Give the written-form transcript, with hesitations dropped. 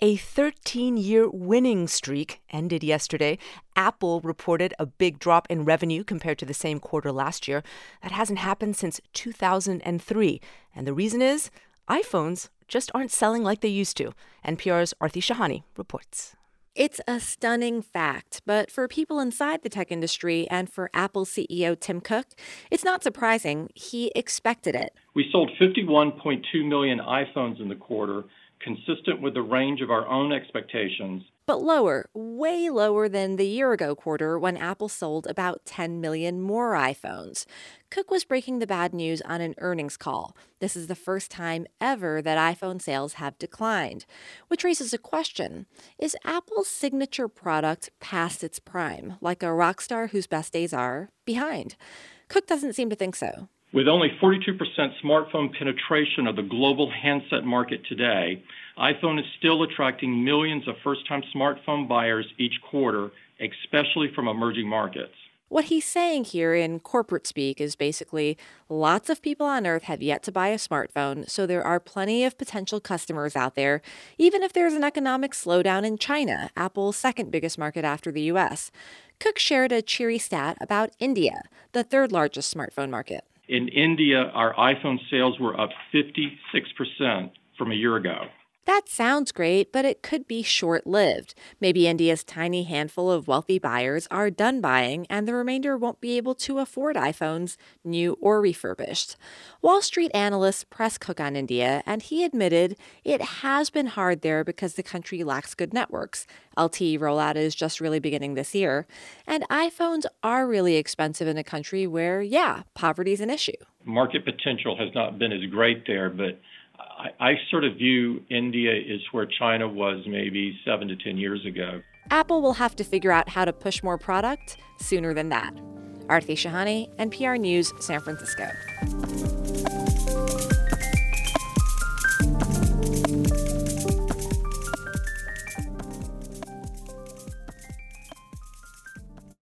A 13-year winning streak ended yesterday. Apple reported a big drop in revenue compared to the same quarter last year. That hasn't happened since 2003. And the reason is iPhones just aren't selling like they used to. NPR's Aarti Shahani reports. It's a stunning fact, but for people inside the tech industry and for Apple CEO Tim Cook, it's not surprising. He expected it. We sold 51.2 million iPhones in the quarter, consistent with the range of our own expectations. But lower, way lower than the year-ago quarter when Apple sold about 10 million more iPhones. Cook was breaking the bad news on an earnings call. This is the first time ever that iPhone sales have declined, which raises a question. Is Apple's signature product past its prime, like a rock star whose best days are behind? Cook doesn't seem to think so. With only 42% smartphone penetration of the global handset market today, iPhone is still attracting millions of first-time smartphone buyers each quarter, especially from emerging markets. What he's saying here in corporate speak is basically lots of people on Earth have yet to buy a smartphone, so there are plenty of potential customers out there, even if there's an economic slowdown in China, Apple's second biggest market after the U.S. Cook shared a cheery stat about India, the third largest smartphone market. In India, our iPhone sales were up 56% from a year ago. That sounds great, but it could be short-lived. Maybe India's tiny handful of wealthy buyers are done buying, and the remainder won't be able to afford iPhones, new or refurbished. Wall Street analysts pressed Cook on India, and he admitted it has been hard there because the country lacks good networks. LTE rollout is just really beginning this year. And iPhones are really expensive in a country where, poverty is an issue. Market potential has not been as great there, but I sort of view India as where China was maybe 7 to 10 years ago. Apple will have to figure out how to push more product sooner than that. Aarti Shahani, NPR News, San Francisco.